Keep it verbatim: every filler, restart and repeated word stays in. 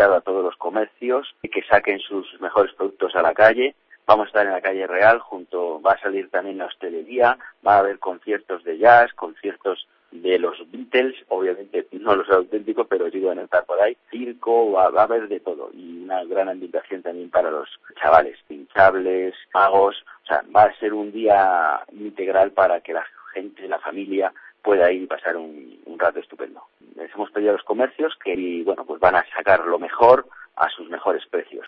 invitado a todos los comercios que saquen sus mejores productos a la calle. Vamos a estar en la calle Real, junto, va a salir también la hostelería, va a haber conciertos de jazz, conciertos de los Beatles, obviamente no los auténticos, pero sí van a estar por ahí, circo, va, va a haber de todo, y una gran invitación también para los chavales, hinchables, magos, o sea, va a ser un día integral para que la gente, la familia, pueda ir y pasar un, un rato estupendo. Les hemos pedido a los comercios que, y, bueno, pues van a sacar lo mejor a sus mejores precios.